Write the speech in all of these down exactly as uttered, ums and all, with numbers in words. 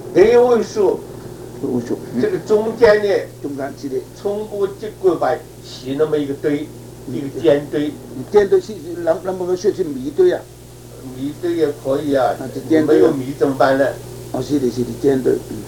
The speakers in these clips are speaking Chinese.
第一位数， 位数， 这个中间呢， 中间是的， 从不结棍把起那么一个堆，一个尖堆。 尖堆是能能不能说是米堆啊？ 米堆也可以啊， 尖堆没有米怎么办呢？ 哦，是的，是的，尖堆。嗯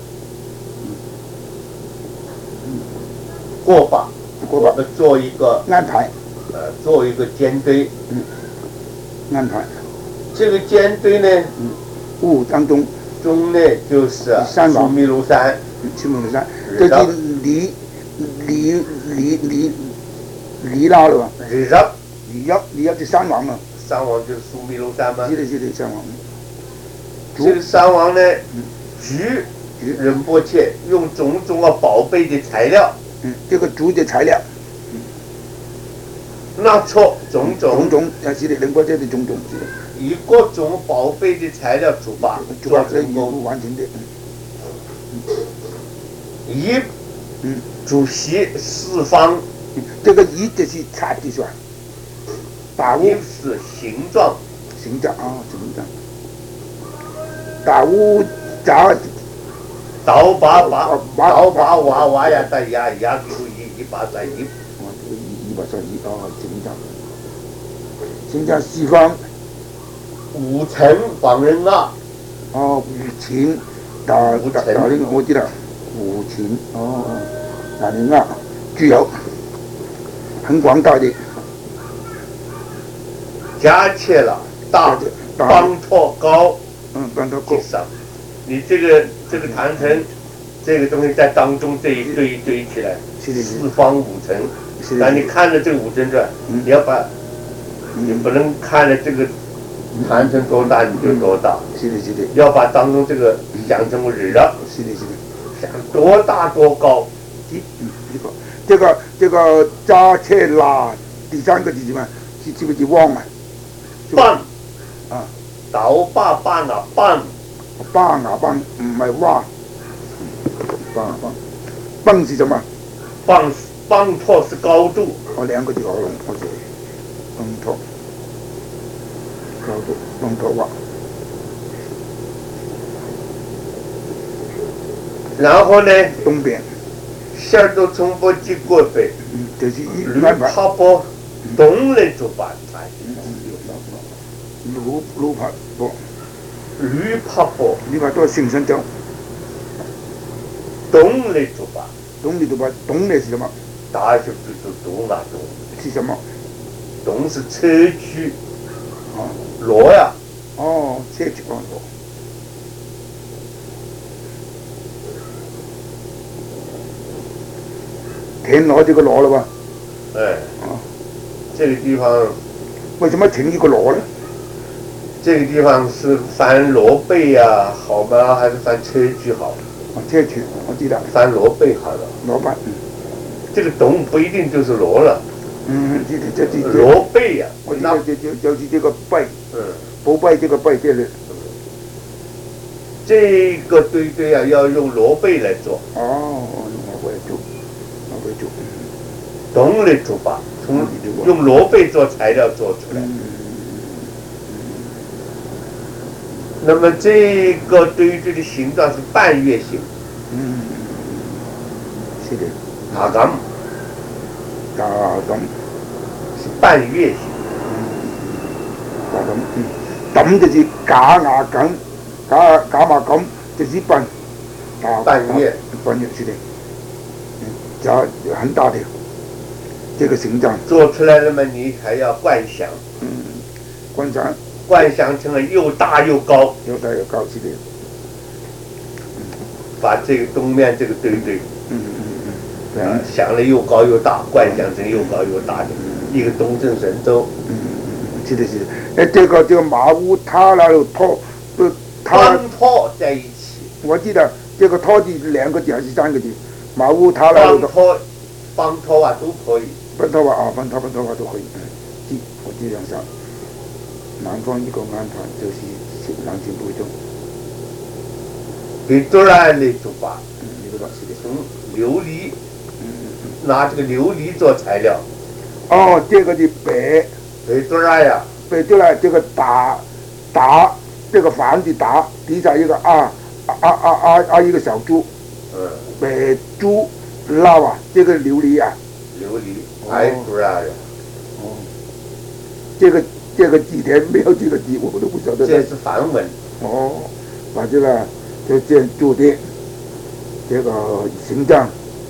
嗯。过把， 过把， 我们做一个安排， 呃，做一个尖堆。 嗯。安排。 这个尖堆呢， 嗯，雾当中。 中呢就是啊， 山王苏密卢山， 苏密卢山，这是离离离离离拉了吧？ 离拉， 离拉，离拉就山王了。 山王就是苏密卢山吗？ 是的，是的，山王。 这个山王呢，菊仁波切用种种啊宝贝的材料， 嗯，这个竹的材料， 嗯，那错种种种种啊，是的，仁波切的种种是的。 以各种宝贝的材料煮吧， 做成功完成的。 以嗯主席四方， 这个仪就是差的是吧？打乌是形状， 形状啊，形状。打乌杂， 刀把把刀把娃娃呀，在呀呀给一一把在一， 哦，这个一一把在一啊，形状，形状四方。 五层仿人啊， 哦，五层打打打那个我知道，五层哦，打人啊，具有很广大的， 加切了大方托高， 嗯，方托高。 你这个这个坛城，这个东西在当中这一堆一堆起来，四方五层。那你看着这个五层转，你要把，你不能看着这个。坛城多大你就多大， 是的，是的。 要把当中这个想成日了， 是的，是的。 想多大多高， 嗯，这个这个扎切拉第三个是什么？是这个是旺啊。 棒啊， 倒把棒啊棒， 棒啊棒，唔係旺。棒啊棒，棒是什麼？ 棒棒托是高度。 哦，兩個字好用，我覺得。棒托。高度，棒托哇。 然后呢？ 东边。 线儿都从不经过北。 嗯，就是一驴爬坡东来做板材。 驴驴爬坡。 驴爬坡。 你話都係聖山州。 東來做吧， 東來做吧，東來是什麼？ 大學就是東啊東。 是什麼？ 東是車區。 哦。 羅呀。 哦，車區哦羅。田螺這個螺了吧？ 哎。哦。這個地方。 為什麼停一個螺呢？ 這個地方是翻螺貝呀，好嗎？還是翻車區好？ 哦，車區我知道。 翻螺貝好了。 螺貝。嗯。 這個董不一定就是螺了。 嗯，這這這。 螺貝呀。 我知道，就就就是這個貝。 嗯。 寶貝這個貝對了。 這個堆堆啊，要用螺貝來做。 哦，用螺貝做，螺貝做。 董來做吧，從用螺貝做材料做出來。 嗯。 那麼這個堆堆的形狀是半月形。 嗯，是的。 大咁。 大咁。 是半月形。 嗯。大咁，嗯。咁就是假牙咁，假假牙咁就是半。 半月。 半月是的。嗯，假很大的這個形狀。 做出來了嘛，你還要觀想。 嗯，觀想。 幻想成了又大又高， 又大又高，是的。 嗯，把这个东面这个堆堆， 嗯嗯嗯， 啊，想了又高又大，幻想成又高又大的一个东正神州。 嗯嗯，是的，是的。哎，这个这个马屋塔那个托，都塔托在一起。 我记得这个托字两个字还是三个字？马屋塔那个。 托，邦托啊都可以。 邦托啊啊，邦托邦托啊都可以。嗯，记我记两下。南方一個安排就是南京北中， 北多來嚟做吧。 嗯，這個是的。 從琉璃， 嗯嗯拿這個琉璃做材料。 哦，這個是北。 北多來呀。 北多來，這個打打，這個房子打，底下一個啊啊啊啊啊啊一个小猪， 嗯， 白猪烙啊，这个琉璃啊， 琉璃，白猪啊， 哦，这个这个几天没有这个字，我都不晓得。 这是梵文。 哦，把这个就建筑的这个形状，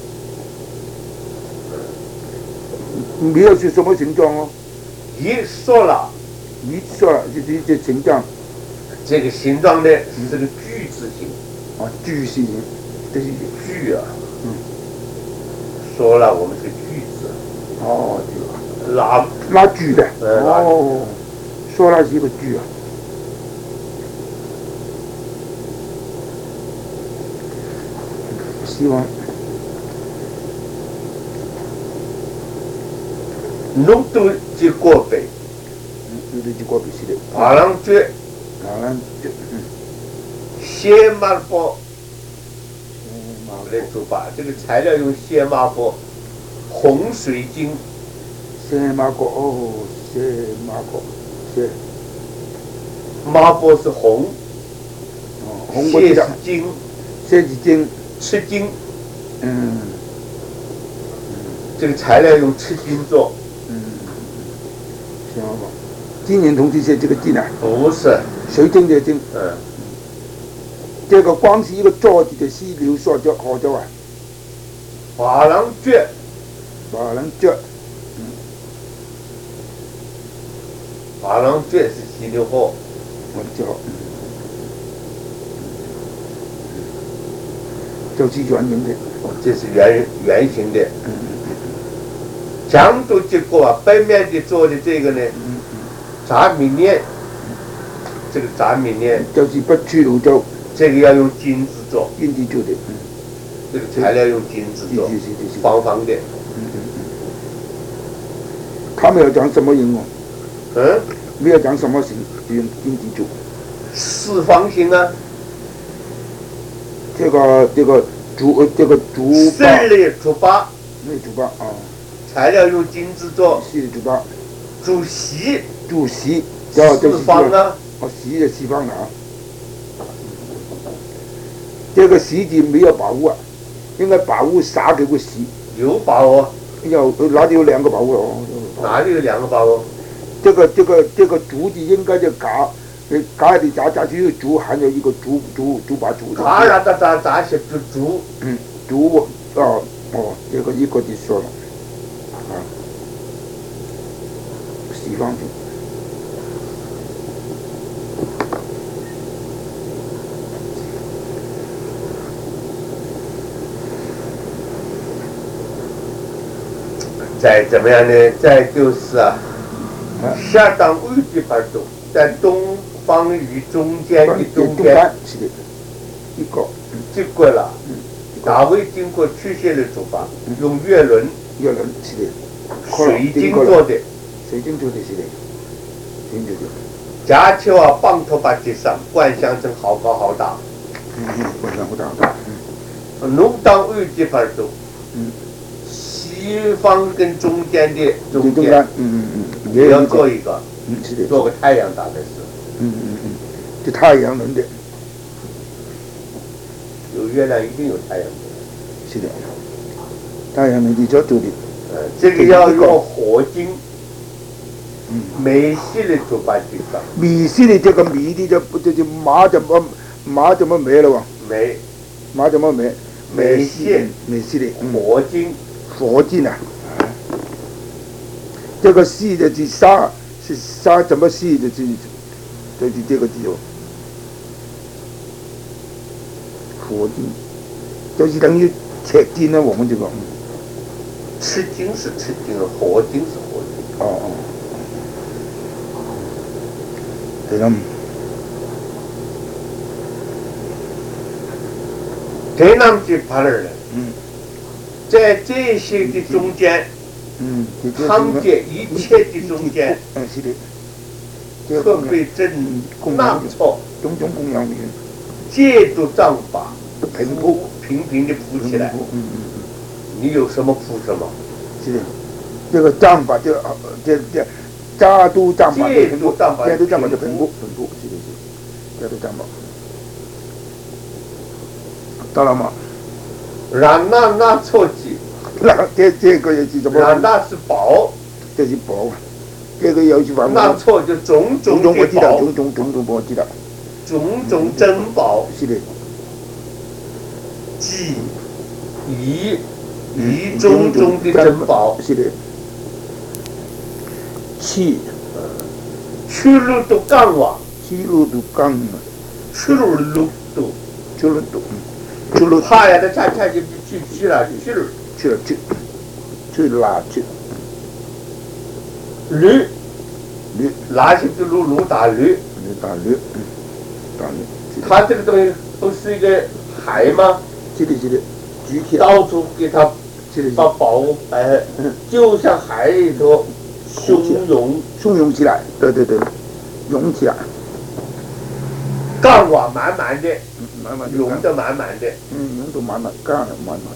没有是什么形状哦？ 一说了， 一说了就是一些形状。 这个形状呢是个锯字形。 啊，锯形，这是锯啊。 嗯。 说了，我们是锯字。 哦， 这个拉拉锯的。 嗯。 哦，说了是一个锯啊。希望。 侬都去过北。 嗯，侬都去过北是的。 马浪卷。 马浪卷。嗯。 鲜麻包。来做法，这个材料用鲜麻包，红水晶。 鲜麻果哦，鲜麻果，鲜。 麻包是红。 哦，红蟹是金。 蟹是金。 赤金。 嗯。 这个材料用赤金做。 嗯。鲜麻果，今年同这些这个金啊？ 不是。 水晶的晶。 嗯。 这个光是一个做的溪流塑胶好做啊。 珐琅卷。 珐琅卷。嗯。 珐琅卷是溪流货。 我知道。就是圆形的。 这是圆圆形的。 嗯。 墙都结过啊，背面的做的这个呢， 嗯嗯。 杂米面。这个杂米面。 就是不去泸州。 这个要用金子做， 金子做的，嗯， 这个材料用金子做，方方的。 嗯嗯嗯。他没有讲什么形哦。 嗯。 没有讲什么形，就用金子做。 四方形啊。 这个这个竹这个竹筏。 胜利竹筏。 那竹筏啊。 材料用金子做。 是竹筏。 主席。 主席。 四方啊。 哦，席的四方的啊。这个席子没有把握啊，应该把握撒给个席。 有把握。 有哪里有两个把握哦？ 哪里有两个把握？ 这个这个这个竹子应该就嘎，呃嘎里夹夹去竹，还有一个竹竹竹把竹。 嘎啦哒哒咋写竹竹？ 嗯，竹哦哦，这个一个就说了，啊，西方形。 再怎么样呢？再就是啊，下当位置摆动，在东方与中间的中间， 是的，一个， 结果了。大卫经过曲线的做法，用月轮， 月轮是的， 水晶做的， 水晶做的是的，水晶做的。 夹球啊，棒头把地上灌香成好高好大。 嗯嗯，灌香好大好大。 嗯。农当位置摆动。 嗯。 西方跟中间的中间， 嗯嗯嗯， 也要做一个， 嗯是的， 做个太阳大概是， 嗯嗯嗯，就太阳能的， 有月亮一定有太阳能， 是的，太阳能的叫做的， 呃，这个要用火晶， 嗯， 美系的做把地上， 米系的这个米的就不就就麻怎么麻怎么没了哇？ 没， 麻怎么没？ 美系， 美系的火晶。 佛经啊，这个细的是沙，是沙怎么细的？是就是这个字哦，佛经，就是等于赤金啊，我们这个。 赤金是赤金，火金是火金。 哦哦。对了。 这样就怕了。 嗯。 在这些的中间， 嗯， 康健一切的中间， 嗯，是的， 特别正纳错， 种种供养的， 借助丈法， 平铺， 平平的铺起来。 嗯嗯嗯。 你有什么铺什么？ 是的，这个丈法就这这，家都丈法借助丈法， 借助丈法就平铺平铺，是的是，借助丈法。 到了吗？ 然那那错记， 那这这个要记怎么？ 然那是宝， 这是宝，这个要记法。 那错就种种种我记得， 的宝， 种种种种我记得。 种种珍宝， 是的。 记忆忆种种的珍宝， 是的。去， 去路都干哇， 去路都干嘛？ 去路路都， 去路都，去路。 怕呀，他恰恰就去去了去了去了去，去哪去？ 驴， 驴， 哪些就路路打驴， 驴打驴，嗯，打驴。 他这个东西不是一个海吗？ 是的，是的，举起来， 到处给他把宝哎，就像海里头汹涌汹涌起来，对对对，涌起来， 干瓦满满的， 满满涌得满满的， 嗯，涌得满满，干的满满。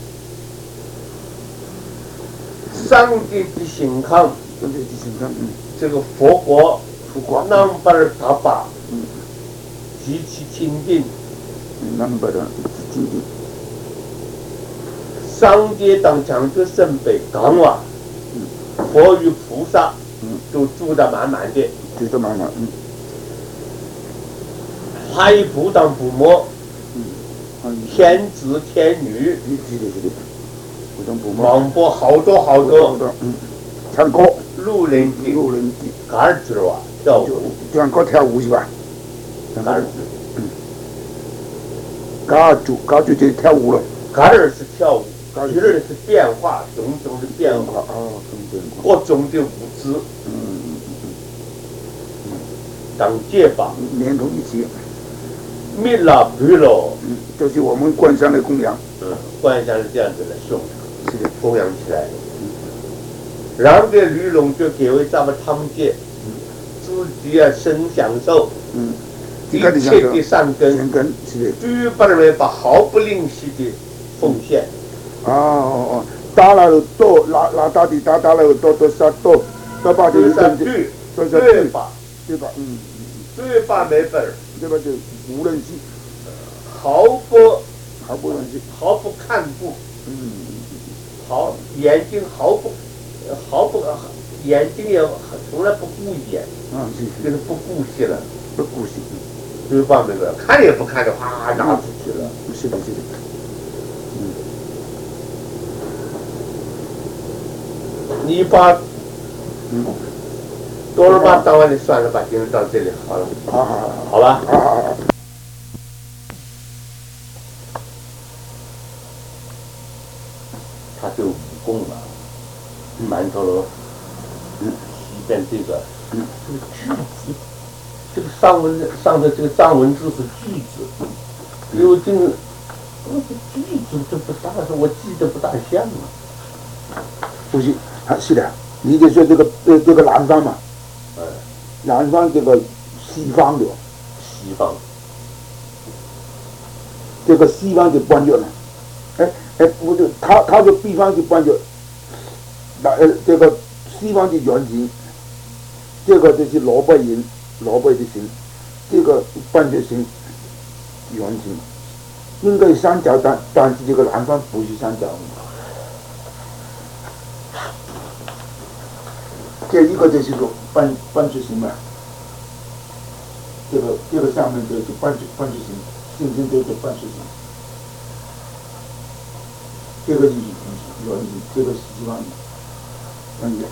上帝的心康， 上帝的心康，嗯， 这个佛国， 佛国， 南巴尔达巴， 嗯， 极其亲近， 南巴尔亲近。 上界当讲究圣杯港瓦，佛与菩萨，都住得满满的， 住得满满，嗯。 还不当不摸， 嗯， 天子天女， 是的，是的，不当不摸。 广播好多好多， 嗯，唱歌， 路人的， 路人的， 嘎儿子哇，跳舞， 唱歌跳舞是吧？ 嘎儿子， 嗯，嘎住，嘎住就跳舞了。 嘎儿是跳舞。鱼儿是变化，种种的变化，各种的物质， 嗯嗯嗯，当戒法， 连同一起， 密拉皮罗， 嗯，这是我们观想的供养， 嗯，观想是这样子来送， 是的， 供养起来的，嗯，然后这驴龙就给为咱们汤戒，嗯，自己啊生享受， 嗯， 一切的善根， 善根是的， 对把人把毫不吝惜的奉献。 哦哦哦，打了多，拿拿大的打打了多多少多，多把就多少对， 对吧？ 对吧？嗯， 对吧？没本儿， 对吧？就无人惜， 毫不毫不人惜， 毫不看顾， 嗯， 毫眼睛毫不毫不眼睛也从来不顾眼， 啊是， 就是不顾惜了， 不顾惜， 对吧？没本儿，看也不看的，哗拿出去了， 是的，是的。 你把，嗯，多了吧，当完就算了吧，今天到这里好了， 好好好， 好吧， 好好好。 他就武功嘛，曼陀罗，嗯，西边这个，嗯，这个句子，这个上文上的这个藏文字是句子，因为这个，那个句子这不大，我记得不大像啊。 不是，啊是的，你就说这个呃这个南方嘛， 嗯， 南方这个西方的， 西方， 这个西方就搬着了，哎哎不对，他他的地方就搬着，那呃这个西方的原型，这个就是萝卜人萝卜的形，这个搬着形原型，应该三角，但但是这个南方不是三角。这一个就是个半半矩形嘛，这个这个上面就是半矩半矩形，形成这个半矩形，这个是圆形，这个是西方的，圆圆。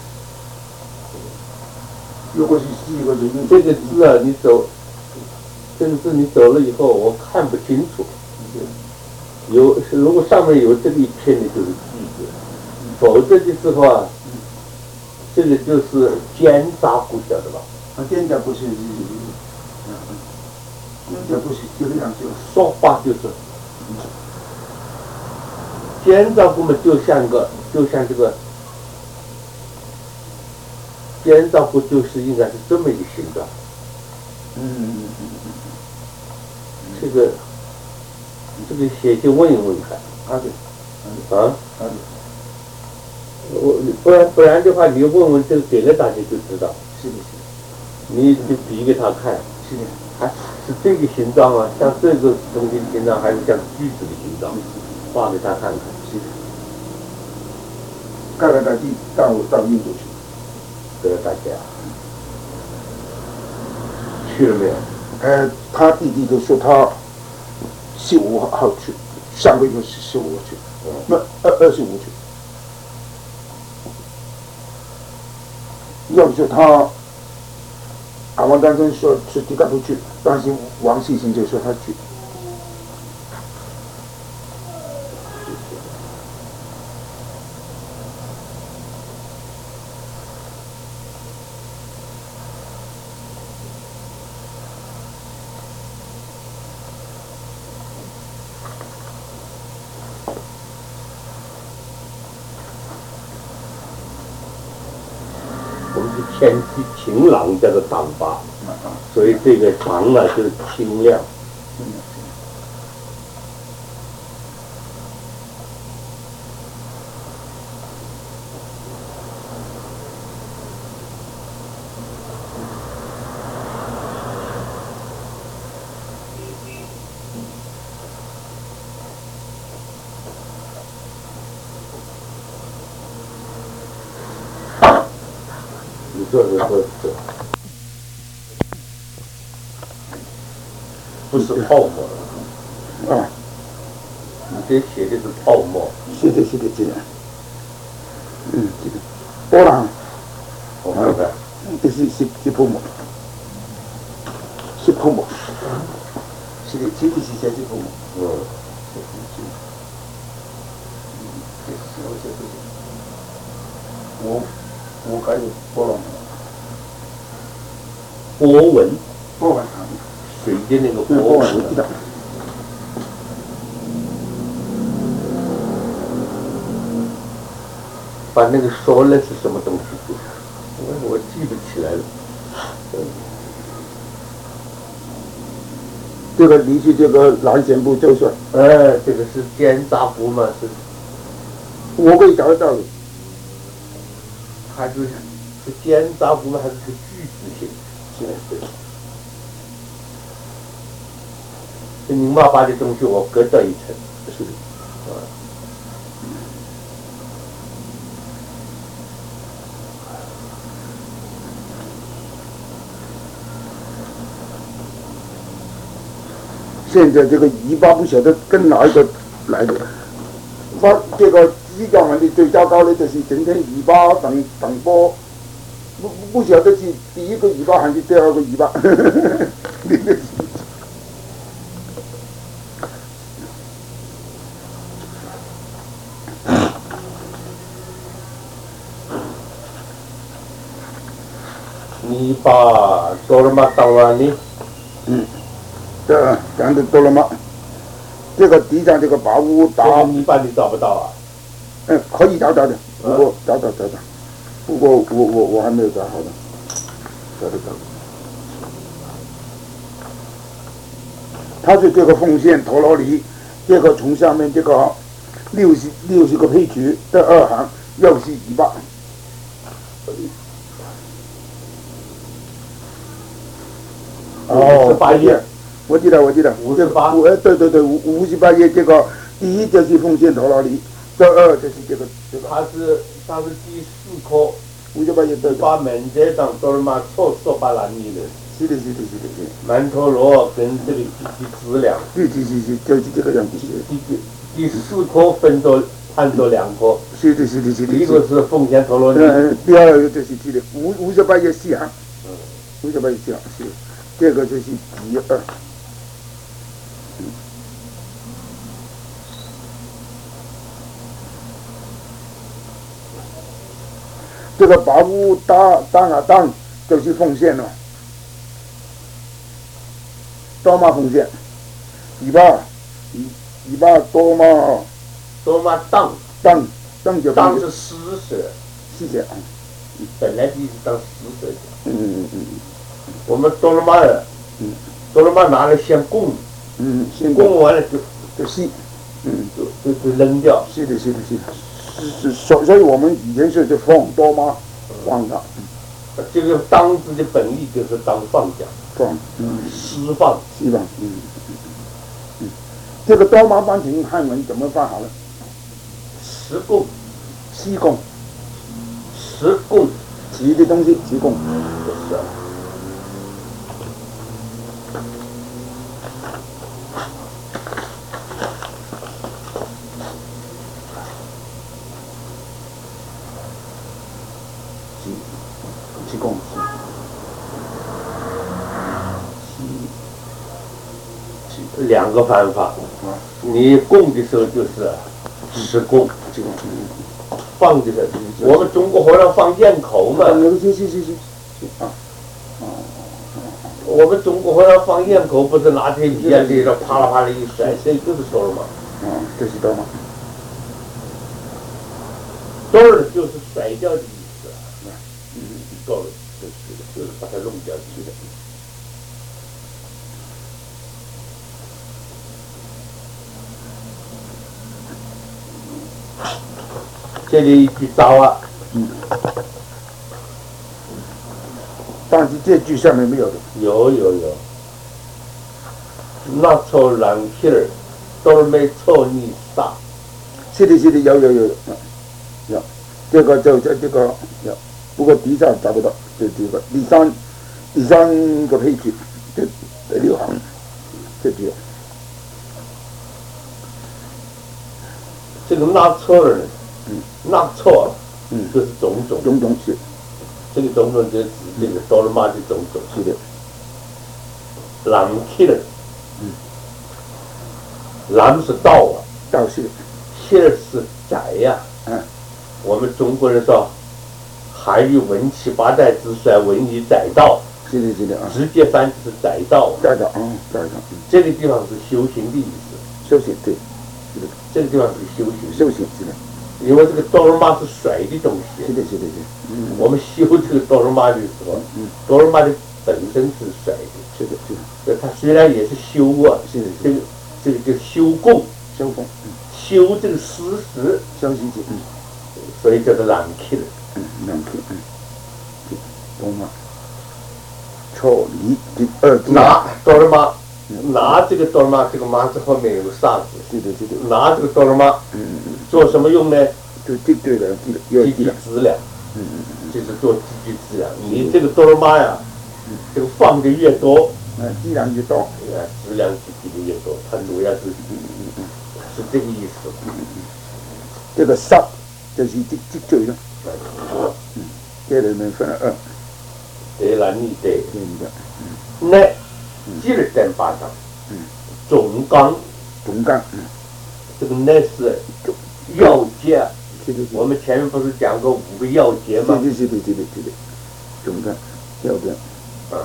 如果是西一个人， 这个字啊，你走，这个字你走了以后，我看不清楚。有如果上面有这个一片的就是句子，否则的时候啊。这个就是奸诈不晓得吧？ 啊，奸诈不是，嗯嗯，奸诈不是这个样子。 说话就是，奸诈不嘛，就像个，就像这个，奸诈不就是应该是这么一个形状？ 嗯嗯嗯嗯。 这个，这个写信问一问看。 好的。 啊。 好的。 我不然不然的话，你问问这个给了大家就知道。 是的，是的。 你就比给他看。 是的， 还是这个形状啊，像这个东西的形状，还是像锯子的形状，画给他看看。 是的。盖了盖地到到印度去， 给了大家。去了没有？ 呃，他弟弟就说他十五号去，上个月十十五号去，那二二十五去。要说他阿王丹生说是迪卡不去，但是王世兴就说他去。 我们是天气晴朗叫做党发，所以这个党呢就是清亮。你说是说是，不是泡沫啊， 你这写的是泡沫。 是的，是的，是的。嗯，这个波浪， 我看看， 这是是是泡沫，是泡沫，是的，这个是写是泡沫。 嗯， 我我还有波浪， 波纹， 波纹， 水的那个嗯，波波纹，我知道。 把那个说了是什么东西？我我记不起来了。 这个离去这个南贤部就说， 哎，这个是奸杂符嘛？是， 我可以找得到的。 还是是奸杂符吗？还是是句子性？ 是的，是的。 这宁妈把的东西我隔掉一层。 是的。 啊。 现在这个尾巴不晓得跟哪一个来的，发这个西藏人的最糟糕的就是整天尾巴等等波，不不晓得是第一个尾巴还是第二个尾巴。 你把多了吗？当完你。 嗯。这讲的多了吗？这个地上这个宝物打， 你把你找不到啊？ 嗯，可以找到的，不过找找找找，不过我我我还没有找好呢，找得到。它是这个奉献陀罗尼，这个从下面这个六十六十个配曲的二行又是尾巴。 哦，八页。 我记得，我记得， 五十八， 五，对对对，五五十八页，这个第一就是奉献陀罗尼，第二就是这个这个。 它是它是第四颗。 五十八页对。 把门这当多了嘛，错说巴拉尼的。 是的，是的，是的，是的。 曼陀罗跟这里第资粮。 对对对对，就是这个样子。 第第第四颗分作判作两颗。 是的，是的，是的。 一个是奉献陀罗尼。 嗯，第二个就是这个五五十八页四行。嗯。五十八页四行是，这个就是第二。这个宝物大大啊当就是奉献了，多嘛奉献，尾巴，尾尾巴多嘛， 多嘛当当当就当是施舍， 是这样， 本来就是当施舍的。 嗯嗯嗯我们多了嘛的，嗯，多了嘛拿来先供， 嗯，先供完了就就洗，嗯， 就就就扔掉。 是的，是的，是的。是是，所所以我们以前是就放多吗？放的， 这个当字的本意就是当放假， 放，嗯， 释放， 释放，嗯嗯嗯，这个多麻班型汉文怎么翻好了？ 实供， 西供， 实供， 提的东西，提供， 就是啊。 提供， 两个方法，你供的时候就是实供， 提供， 放的时候，我们中国和尚放焰口嘛， 行行行行，啊， 我们中国和尚放焰口不是拿铁米啊这种啪啦啪啦一甩，这就是多尔玛。 啊，这是多玛。 多尔就是甩掉的意思，嗯，多尔就是就是把它弄掉去的。这里一句糟啊， 嗯，但是这句下面没有的。 有有有。那错蓝皮儿，多尔没错你傻。 是的，是的，有有有，有，这个就这这个有，不过底下找不到，这这个第三第三个配句，这第六行，这句。 这个拿错了呢， 嗯， 拿错了， 嗯， 就是种种， 种种是， 这个种种就是指这个多尔玛的种种， 是的， 蓝皮儿， 嗯， 蓝是道啊， 道是， 皮儿是窄呀， 嗯， 我们中国人说，韩愈文七八代之衰，文以载道， 是的，是的啊， 直接翻就是载道， 载道啊，载道，嗯， 这个地方是修行的意思， 修行对，是的， 这个地方是修行， 修行是的， 因为这个多尔玛是甩的东西， 是的，是的，是的，嗯， 我们修这个多尔玛的时候， 嗯， 多尔玛的本身是甩的， 是的，是的， 这它虽然也是修啊， 是的， 这个这个叫修供， 修供，嗯， 修这个事实， 修行是，嗯， 所以叫做蓝气的， 嗯，蓝气，嗯，多玛，错离第二句， 拿多尔玛，拿这个多尔玛，这个玛字后面有个煞字， 是的，是的， 拿这个多尔玛， 嗯嗯做什么用呢？ 就对对了，记得要积聚记得， 资粮， 嗯嗯嗯， 就是做积聚资粮。你这个多尔玛呀，这个放的越多， 嗯，剂量越多， 呃，质量积聚的越多，它主要是是这个意思。 这个杀就是积积聚了，嗯，这里面分了二， 对了，你对， 对的， 那积了点巴掌， 嗯， 总纲， 总纲，嗯， 这个那是要节。 是的， 我们前面不是讲过五个要节吗？ 是的，是的，是的，是的，总纲，要的， 啊，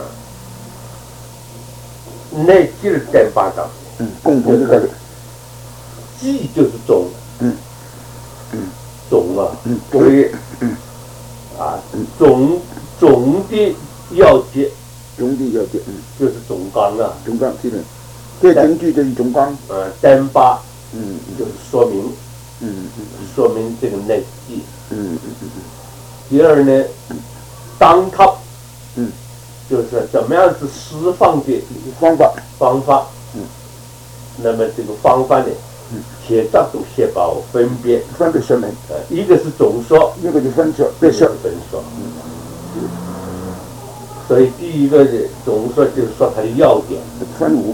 那积了点巴掌， 嗯，共同这个， 积就是总， 嗯，嗯， 总啊， 嗯， 所以， 嗯， 啊，总总的要节总的要的，嗯， 就是总纲啊， 总纲是的，这整句就是总纲， 呃，单八嗯就是说明嗯嗯说明这个内记。 嗯嗯嗯嗯第二呢，当他， 嗯， 就是怎么样子释放的嗯，方法， 方法。 嗯， 那么这个方法呢， 嗯， 写这种写法我分别， 分别说明， 呃，一个是总说， 一个就分说， 一个是别说， 分说。所以第一个呢，总说就是说它的要点， 分五，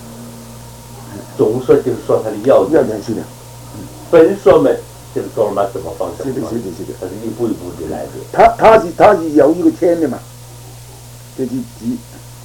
总说就是说它的要点， 要点是的， 分说嘛，这个多尔玛怎么放怎是的， 么放， 是的，是的。 它是一步一步的来的。 他他是他是有一个签的嘛，就是几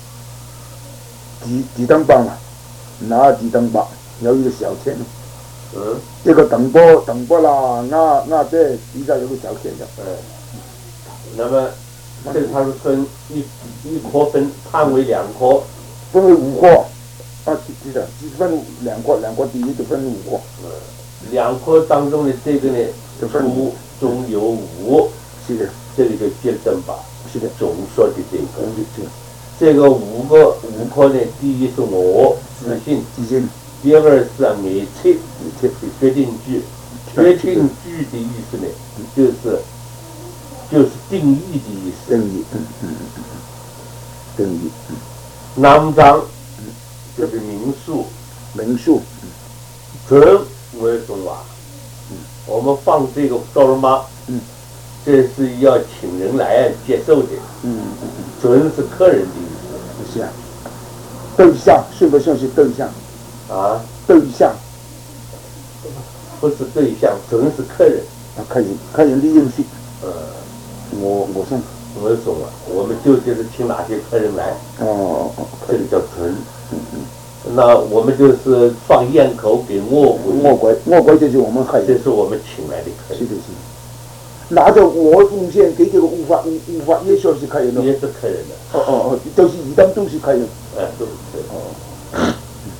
几几等八嘛，拿几等八有一个小签， 嗯， 这个等波等波啦，那那这底下有个小签的， 嗯，那么这个它是分一一颗分判为两颗， 分为五颗，啊记记得，只分两颗，两颗第一就分五颗， 嗯，两颗当中的这个呢，初中有五， 是的， 这个就接正把， 是的， 总说的这个， 嗯是的， 这个五个五颗呢，第一是我自信， 自信， 第二是眼切， 切决定句，决定句的意思呢，就是就是定义的意思。 定义，嗯嗯嗯，定义，嗯。 南藏就是民宿， 民宿， 准为中瓦。嗯，我们放这个多罗玛， 嗯， 这是要请人来接受的。 嗯嗯嗯， 准是客人的意思。是啊，对象是不是是对象？ 啊， 对象。 不是对象，准是客人。 啊，客人，客人的意思。 呃， 我我送。 我送了，我们就就是请哪些客人来。 哦哦， 这个叫准。 嗯嗯。 那我们就是放焰口给恶鬼。 恶鬼，恶鬼就是我们客人。 这是我们请来的客人。 是的是的。拿着我奉献给这个无法无无法也算是客人了。 也是客人的。 哦哦哦，都是一当都是客人。 哎，都是客人。哦。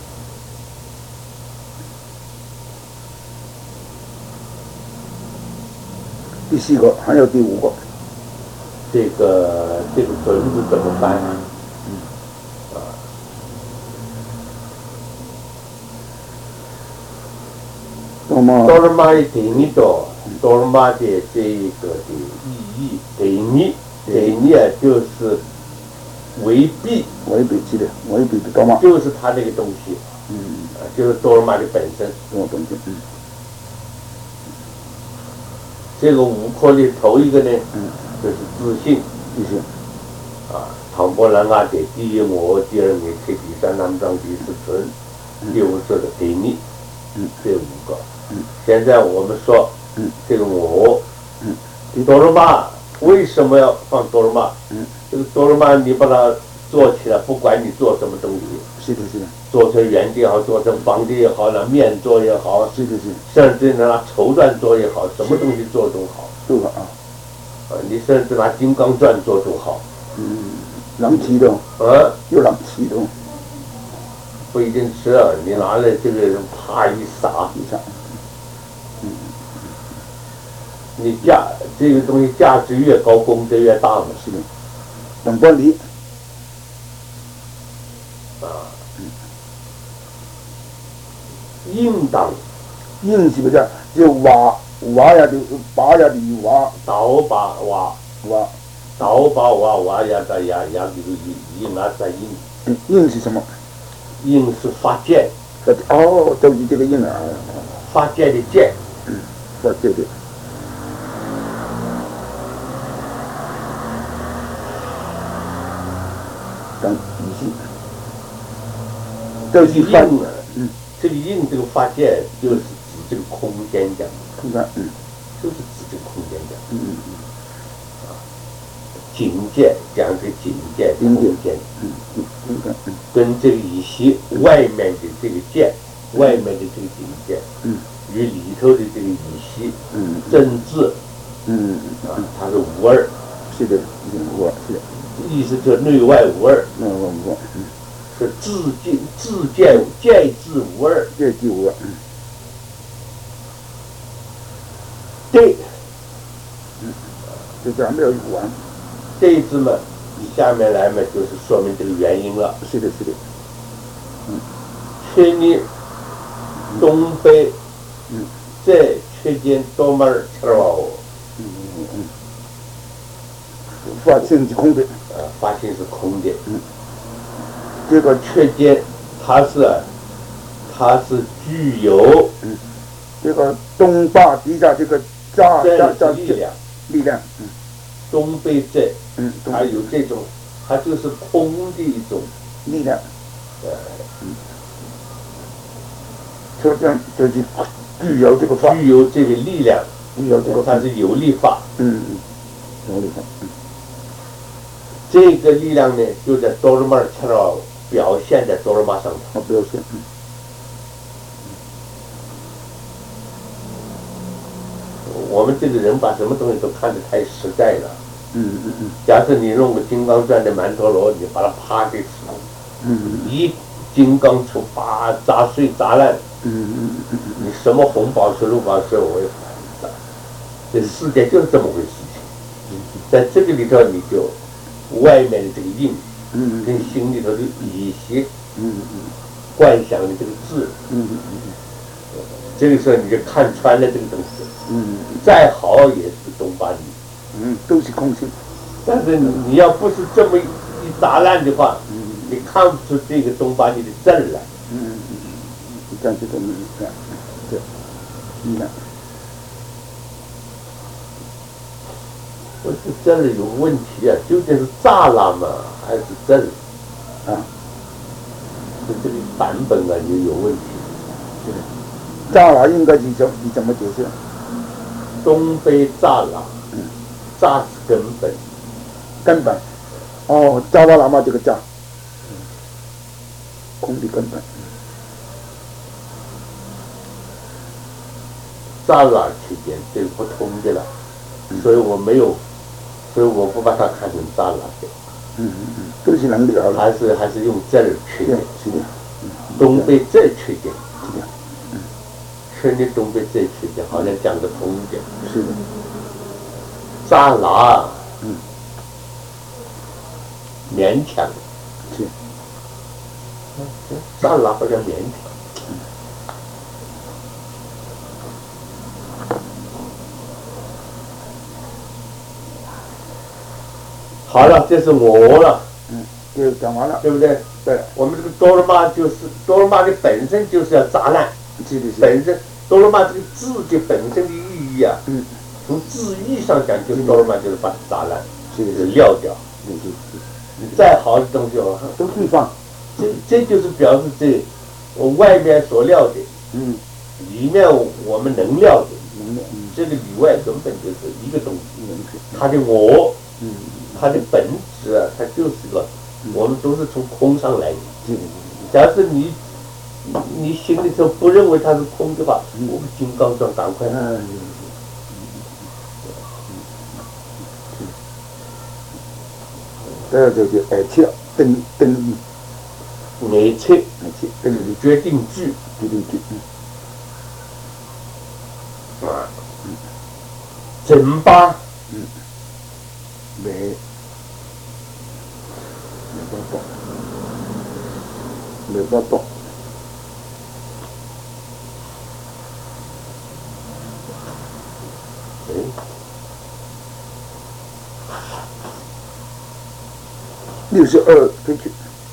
第四个还有第五个， 这个这个准是怎么翻啊？嗯，啊， 那么多罗玛的定义多，多罗玛的这一个的意义定义定义啊，就是为弊， 为弊是的，为弊的多嘛， 就是它那个东西，嗯，啊，就是多罗玛的本身， 多本身，嗯。 这个五颗的头一个呢， 嗯， 就是自信， 自信， 啊，唐波兰阿的第一我，第二你第三南藏第四存，第五说的给你，嗯，这五个，嗯，现在我们说，嗯，这个我，嗯，多罗玛为什么要放多罗玛？嗯，这个多罗玛你把它做起来，不管你做什么东西， 是的，是的。 做成圆的也好，做成方的也好，拿面做也好， 是的是， 甚至拿绸缎做也好，什么东西做都好， 都好啊。 啊，你甚至拿金刚钻做都好。 嗯，能骑的。 啊， 又能骑的。 不一定吃啊，你拿来这个啪一撒， 一撒。嗯。 你价这个东西价值越高，功德越大嘛。 是的。等管理。 啊。应当， 应是不是？就挖挖呀的，拔呀的挖， 倒把挖挖， 倒把挖挖呀的呀呀这个应啊在应。 应是什么？ 应是发剑。 哦，就是这个应啊。 发剑的剑。 嗯，发剑的。等仪式。都是翻的。嗯。 这个应这个发现就是指这个空间讲， 空间，嗯， 就是指这个空间讲， 嗯嗯嗯， 啊，境界讲这个境界空间， 嗯嗯嗯嗯， 跟这个以及外面的这个界，外面的这个境界，嗯，与里头的这个以及，嗯，政治，嗯啊，它是无二， 是的，无二，是的， 意思就是内外无二， 内外无二，嗯。 是自见自见见自无二， 见自无二。嗯。 对。 嗯。就这还没有完。 这一字嘛，你下面来嘛，就是说明这个原因了。 是的，是的。嗯。 去年东北，嗯，在缺见多么儿吃了。嗯嗯嗯。 发现是空的。 呃，发现是空的。 嗯。 这个缺见，它是，它是具有， 嗯，这个东坝底下这个炸炸炸力量， 力量，嗯， 东北在， 嗯， 它有这种，它就是空的一种力量， 呃， 嗯，就这样就是具有这个法， 具有这个力量， 具有这个， 它是有力法， 嗯嗯，有力法，嗯， 这个力量呢，就在多罗玛尔切尔表现在多罗玛上头。 表现，嗯。 我们这个人把什么东西都看得太实在了。 嗯嗯嗯。 假设你弄个金刚钻的曼陀罗，你把它啪给吃， 嗯嗯， 一金刚杵啪砸碎砸烂。 嗯嗯嗯嗯。 你什么红宝石、绿宝石，我也不这世界就是这么回事情。在这个里头，你就外面的这个印。嗯，跟心里头的以习，嗯嗯，幻想的这个字，嗯嗯嗯，这个时候你就看穿了这个东西，嗯，再好也是东巴你， 嗯，都是空性。 但是你你要不是这么一砸烂的话，嗯、你看不出这个东巴你的正来。 嗯嗯嗯，你看这个你看，对，你看。 不是这儿有问题啊，究竟是栅栏嘛，还是这儿？ 啊， 是这个版本啊就有问题。 对，栅栏应该你怎你怎么解释？ 东北栅栏，嗯，栅是根本， 根本。哦，扎巴喇嘛这个扎，空的根本。 栅栏期间这个不通的了，嗯、所以我没有。所以我不把它看成栅栏的， 嗯嗯嗯，都是能聊的， 还是还是用这儿去的， 是的， 嗯、东北这儿去的， 是的，嗯， 全的东北这儿去的，好像讲得通一点， 是的， 栅栏， 嗯， 勉强， 是， 栅栏好像勉强。好了，这是我了。 嗯，就讲完了， 对不对？ 对。 我们这个多罗玛就是多罗玛的本身就是要砸烂， 是的是。 本身多罗玛这个字的本身的意义啊， 嗯， 从字义上讲，就是多罗玛就是把它砸烂， 是的， 就是撂掉。 是是是。 你再好的东西哦， 都可以放。 这这就是表示这我外面所料的， 嗯， 里面我们能料的， 能料，嗯， 这个里外根本就是一个东西， 嗯， 它的我。 嗯， 它的本质啊，它就是个，嗯、我们都是从空上来的。 嗯， 假如你你心里头不认为它是空的话，嗯、我们金刚钻赶快。嗯， 这就是耳切等等于， 耳切耳切等于决定句， 决定句， 嗯，啊，整巴， 嗯。没，没办法，没办法。 哎， 六十二回去。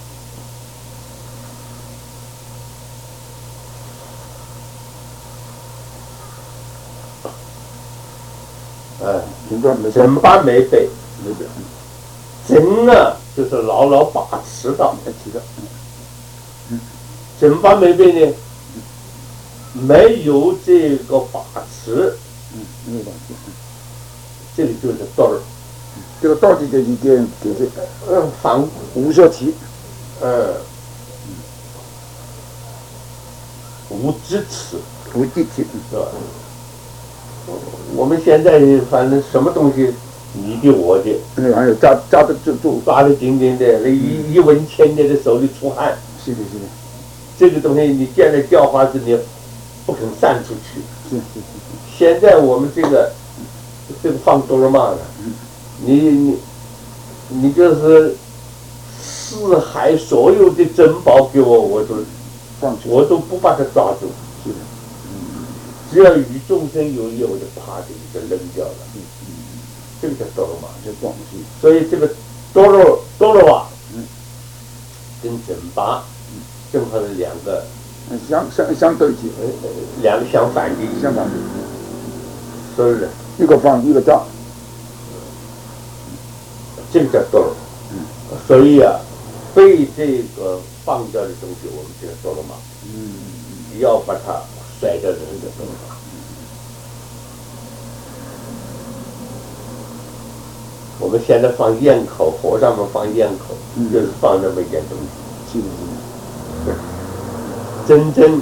哎， 整整巴没背。整啊，就是牢牢把持到， 嗯， 整巴没背呢，没有这个把持， 嗯，没有把持， 这个就是道儿， 这个道理就一点就是， 嗯，反无效题， 嗯，无支持， 无地体， 是吧？我们现在反正什么东西。你的我的， 嗯，还有扎扎的就就抓得紧紧的，那一一文钱的在手里出汗。 是的，是的。 这个东西你见了叫花子，你不肯散出去。 是是是。 现在我们这个这个放多罗玛了，你你你就是四海所有的珍宝给我，我都放弃， 我都不把它抓住。 是的。 嗯。只要与众生有益，我就啪的就扔掉了。嗯嗯。这个叫多罗玛， 叫东西。 所以这个多罗多罗瓦，嗯，跟整巴，嗯，正好是两个， 嗯，相相相对起， 呃，两个相反的， 相反的， 是不是？ 一个放，一个扎， 这个叫多罗，嗯，所以啊，被这个放掉的东西，我们叫多罗玛，嗯，要把它甩掉的那个多罗玛。我们现在放咽口，和尚们放咽口，嗯、就是放那么一点东西。 是的， 真正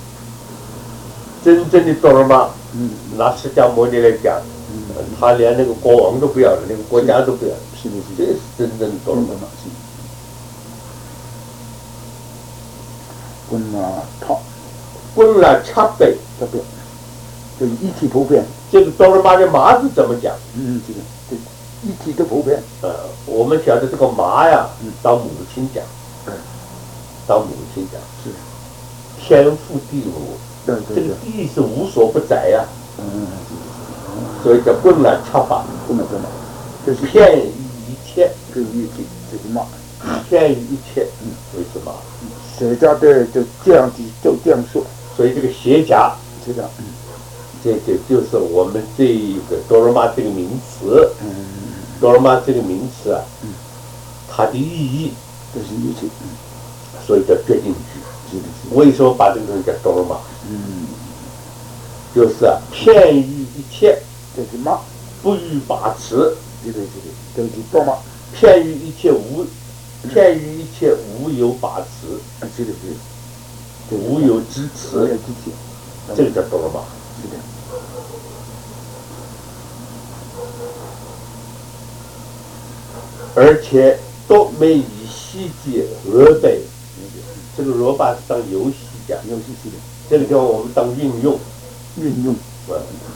真正的多罗玛， 嗯， 拿释迦牟尼来讲，嗯、他连那个国王都不要了，那个国家都不要了。 是的，是的， 这是真正的多罗玛。 滚啊，操！ 滚了七倍， 七倍，就是一体普遍。 这个多罗玛的玛字怎么讲？ 嗯，这个对。一体的普遍， 呃，我们晓得这个麻呀，当母亲讲， 嗯， 当母亲讲是天父地母， 对对对， 这个地是无所不在呀， 嗯， 所以叫棍来恰法， 不能这么，这是骗于一切， 这个业绩，这是骂。 骗于一切，为什么？ 舍家的就这样子就这样说， 所以这个邪家， 是的，嗯， 这这就是我们这一个多罗玛这个名词， 嗯， 多罗玛这个名词啊， 嗯， 它的意义， 这是业绩，嗯， 所以叫决定句。 是的，是的， 为什么把这个东西叫多罗玛？ 嗯， 就是啊，骗于一切， 这是骂， 不予把持， 是的，是的，这是多骂， 骗于一切无，骗于一切无有把持， 啊，是的，是的， 无有支持， 无有支持， 这个叫多罗玛。 是的， 而且都没以细节俄背，这个罗巴是当游戏讲， 游戏是的， 这个地方我们当运用， 运用， 嗯，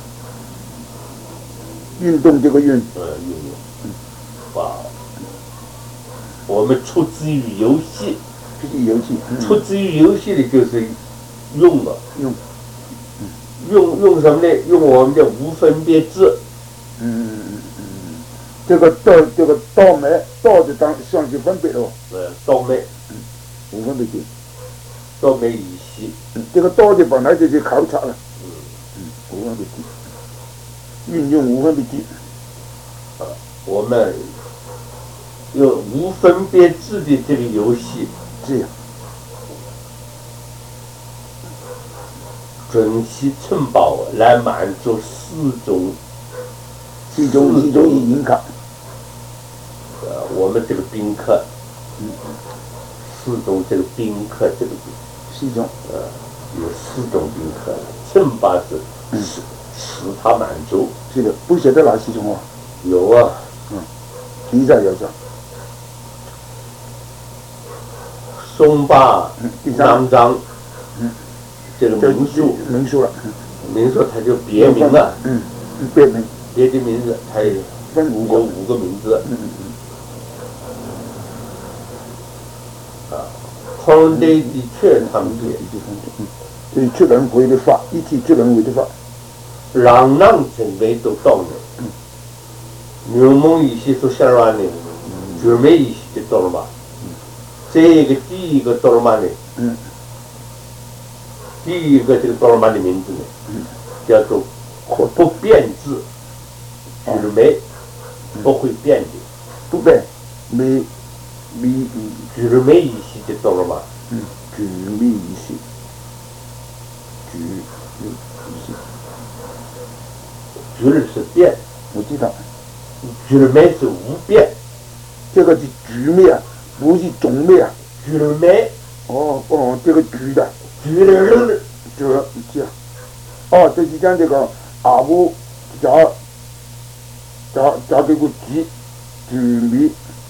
运动这个运， 呃，运用，哇，我们出自于游戏， 这是游戏，嗯、 出自于游戏的就是用了， 用， 用用什么呢？用我们的无分别智， 嗯嗯嗯嗯，这个道这个道没道就当算是分别了， 呃，道没， 嗯，无分别智， 道没以息， 嗯，这个道就本来就是考察了， 嗯嗯，无分别智，运用无分别智， 啊，我们用无分别智的这个游戏， 这样， 准其寸宝来满足四种， 是一种是一种引卡， 呃，我们这个宾客， 嗯， 四种这个宾客这个是一种， 呃，有四种宾客，寸宝是嗯使使他满足， 是的，不晓得哪几种啊？ 有啊， 嗯，提上有上， 松巴嗯，第三， 囊章， 嗯， 这个民宿， 民宿了， 民宿它就别名了， 嗯，别名， 别的名字它有有分五个， 五个名字， 嗯嗯啊，空内的确他们嗯， 也一分嗯，所以出轮回的法，一体出轮回的法， 让让成为都到了， 嗯， 牛梦一些说下来呢，准备一些就到了嘛，这个第一个多罗玛呢， 嗯第一个这个多罗玛的名字呢， 嗯， 叫做不变质，就是没不会变的， 不变，没没嗯就是没一些就多罗玛， 嗯，举没一些，举没一些， 就是是变， 我知道， 就是没是无变， 这个是举灭啊，不是种灭啊， 就是没哦哦，这个举的。 就是这个这样，哦，这是讲这个阿母加加加这个鸡猪米，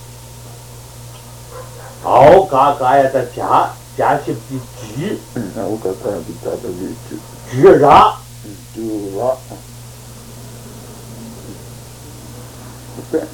好嘎嘎呀的加加些的橘嗯，那我刚才就加的是猪， 橘啥？ 嗯，猪啊，不变，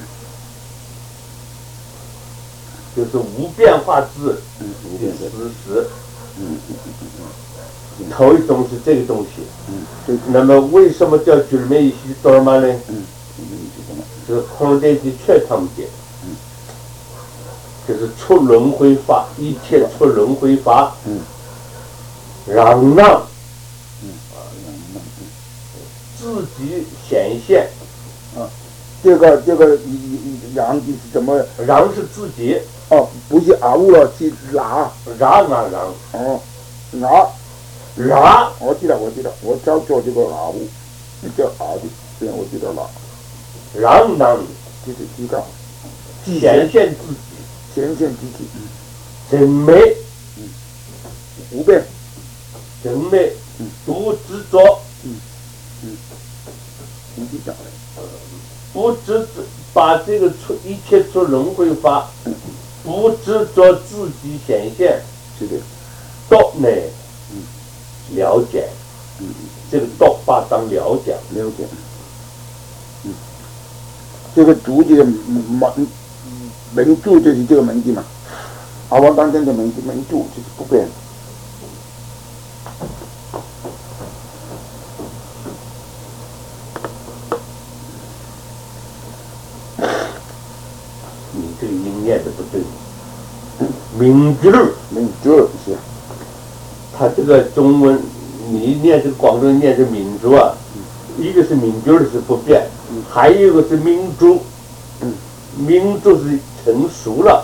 就是无变化质嗯，无的变的， 事实。 嗯嗯嗯头一种是这个东西， 嗯，这个那么为什么叫居美西多尔玛呢？ 嗯，这个是什么？ 就是空内的确他们讲， 嗯， 就是出轮回法，一切出轮回法， 嗯， 让让嗯，啊，嗯嗯自己显现， 嗯，啊，这个这个羊的是怎么？ 让是自己， 哦，不是阿乌了，是拿， 让啊让哦，拿。 让， 我知道，我知道，我教做这个阿乌，叫阿的，这样我知道了， 让让就是知道， 显现自己， 显现自己， 真美， 嗯，无变， 真美， 嗯， 不执着， 嗯嗯，你去讲， 不执着，把这个出一切出轮回法，不执着自己显现， 是的， 道呢， 嗯， 了解， 嗯， 这个道法当了解， 了解，嗯，这个主这个门门柱就是这个门字嘛，阿王当真的门门柱就是不变。 明句儿， 明句儿是。 他这个中文，你念这个广东人念这明珠啊，一个是明句儿是不变，还有一个是明珠，明珠是成熟了，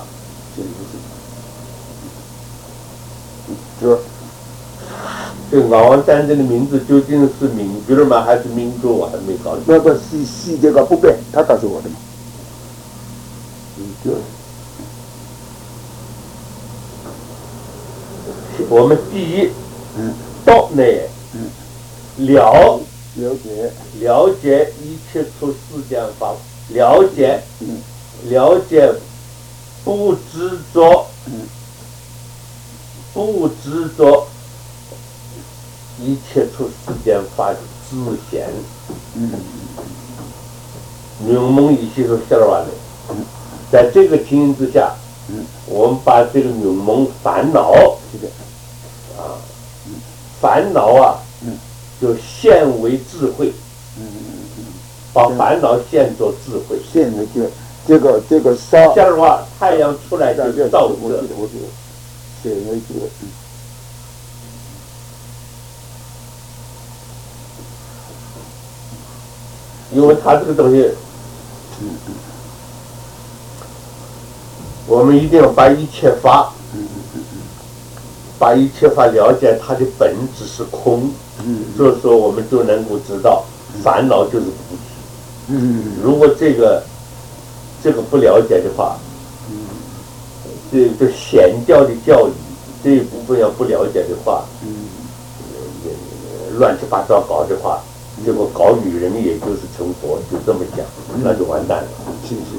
这这个敖王丹这个名字究竟是明句儿吗，还是明珠？我还没搞清楚。 那个细细节个不变，他告诉我的嘛。明句儿。 我们第一， 嗯， 道呢， 嗯， 了了解， 了解一切出世间法，了解， 嗯， 了解不执着， 嗯， 不执着一切出世间法自显。 嗯， 明蒙一些都写完了。 嗯， 在这个情形之下， 嗯， 我们把这个明蒙烦恼， 是的。 啊，烦恼啊， 嗯， 就现为智慧， 嗯嗯嗯， 把烦恼现作智慧。 现为这这个这个沙， 这样的话，太阳出来就照我射。 记得我记得，现为这个，嗯， 因为它这个东西， 嗯嗯， 我们一定要把一切法， 嗯嗯嗯嗯， 把一切法了解它的本质是空， 嗯， 所以说我们就能够知道烦恼就是菩提。 嗯嗯如果这个这个不了解的话， 嗯， 这个显教的教义这一部分要不了解的话， 嗯， 呃乱七八糟搞的话，结果搞女人也就是成佛，就这么讲，那就完蛋了。 是是。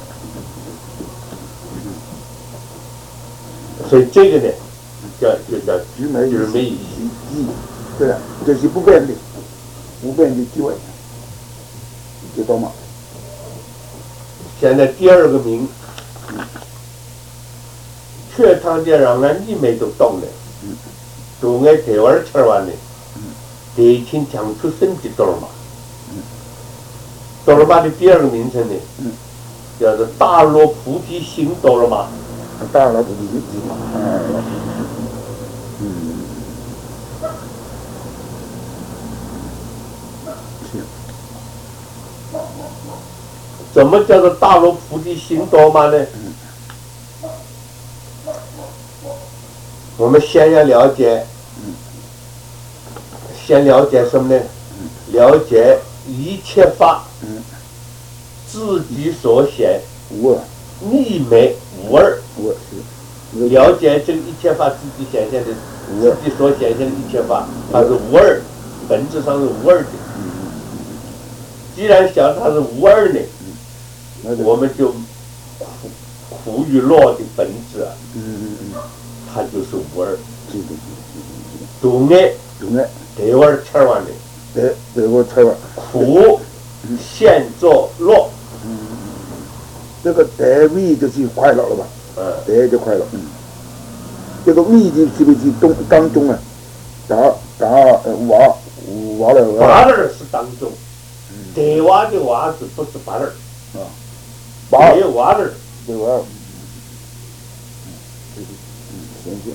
所以这个呢，叫就叫愚昧愚昧一一，对了，这是不变的，不变的地位，知道吗？ 现在第二个名，缺汤的让俺你们都懂了，都爱台湾吃完了，得请讲出身体多了嘛，多了嘛的第二个名称呢，叫做大罗菩提心多了嘛。 大老不理解，嗯，嗯，是。 怎么叫做大罗菩提心多嘛呢？我们先要了解，先了解什么呢？了解一切法，自己所显， 无二， 逆没无二。 无二是。 了解这个一切法自己显现的，自己所显现的一切法，它是无二，本质上是无二的。既然晓得它是无二呢，我们就苦苦与乐的本质啊，它就是无二。都爱都爱台湾吃完的， 对对，我猜吧。 苦现作乐。 这个得味就是快乐了吧？ 嗯， 得就快乐。嗯，这个味的是不是中当中啊？打打呃瓦瓦了八二是当中，台湾的娃子不是八二， 啊，八没有娃儿， 对吧？嗯，嗯，行行。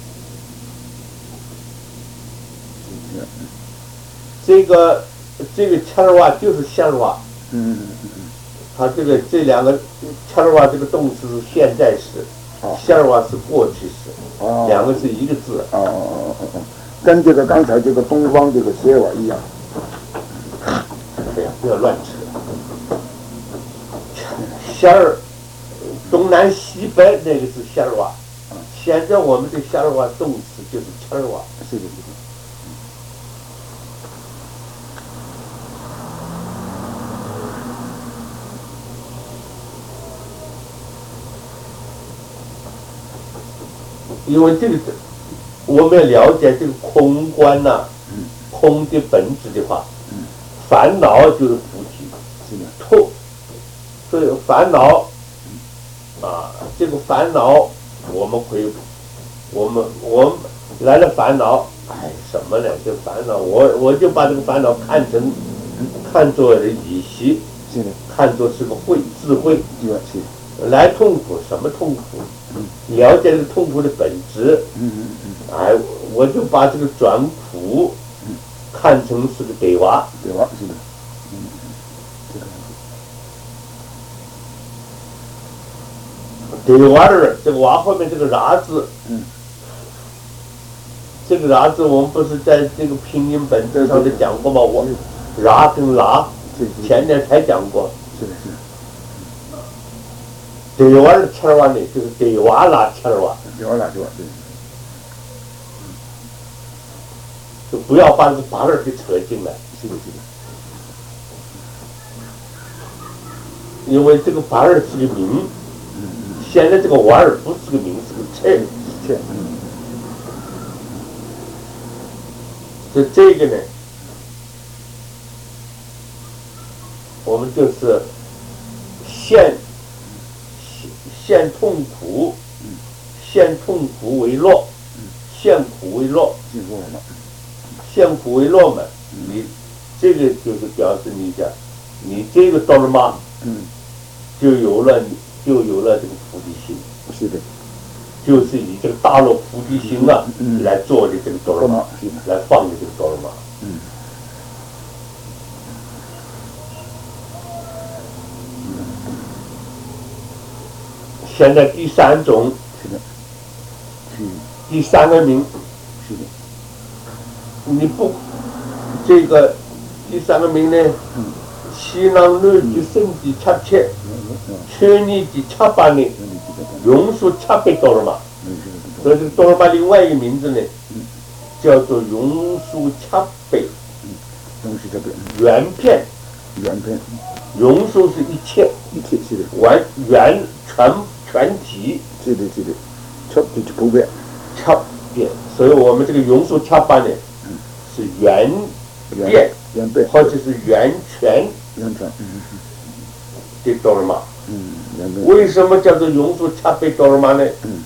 这个这个切尔瓦就是线儿瓦， 嗯嗯嗯它这个这两个切尔瓦这个动词是现在时，线儿瓦是过去时， 哦， 两个是一个字。 哦哦哦哦，跟这个刚才这个东方这个写法一样。 哎呀，不要乱扯。线儿，东南西北那个是线儿瓦，现在我们的线儿瓦动词就是切尔瓦。 是的，是的。 因为这个，我们要了解这个空观呐、啊，空的本质的话，烦恼就是菩提， 是的， 痛，所以烦恼，啊，这个烦恼我们会，我们我们来了烦恼，哎，什么呢？这烦恼，我我就把这个烦恼看成，看作是以习， 是的， 看作是个慧智慧， 对吧？是。 来痛苦什么痛苦？了解这个痛苦的本质。 嗯嗯嗯。 哎，我就把这个转苦看成是个对娃。 对娃是的。嗯。这个。 对娃儿，这个娃后面这个“ra”字。 嗯。 这个“ra”字，我们不是在这个拼音本质上就讲过吗？我“ra”跟“拉”，前年才讲过。 是的，是的。 对娃儿切娃呢，就是对娃拉切娃。 对娃拉切娃，对。 就不要把这个“把”儿给扯进来。 是的，是的。 因为这个“把”儿是个名，现在这个“娃儿”不是个名，是个切。 切。嗯。 所以这个呢，我们就是现现痛苦，现痛苦为乐，现苦为乐，现苦为乐嘛。你这个就是表示你讲，你这个到了嘛，就有了就有了这个菩提心。 是的。 就是以这个大乐菩提心啊，来做的这个哆罗玛，来放的这个哆罗玛。 嗯。 现在第三种， 是的。嗯。 第三个名， 是的。 你不这个第三个名呢？嗯。西囊内的身体恰切，全年的恰巴呢？庸俗恰贝哆罗玛，所以这个哆罗玛另外一个名字呢，叫做庸俗恰贝。 庸俗恰贝。 圆片。 圆片。 庸俗是一切。 一切是的。 完圆全全体。 是的，是的。恰就是普遍。 恰变，所以我们这个庸俗恰巴呢，是圆变， 圆变， 或者是圆全。 圆全。嗯嗯。 的哆罗玛。 嗯。 为什么叫做庸俗恰贝哆罗玛呢？ 嗯。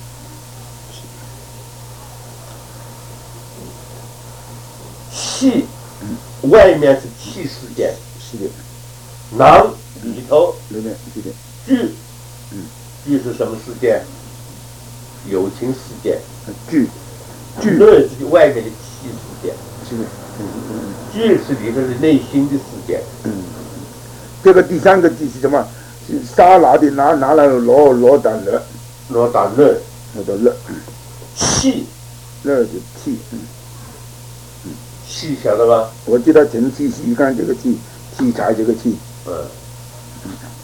气，外面是气世界。 是的。 囊里头。 里面是的。 聚， 嗯， 聚是什么世界？有情世界。 聚，聚内是外面的气世界。 是的。嗯嗯。 聚是里头的内心的世界。 嗯。这个第三个字是什么？沙拿的拿拿来罗罗打乐， 罗打乐， 罗打乐。 气， 乐是气，嗯， 嗯，气晓得吧？ 我记得陈气息看这个气，器材这个气。 嗯。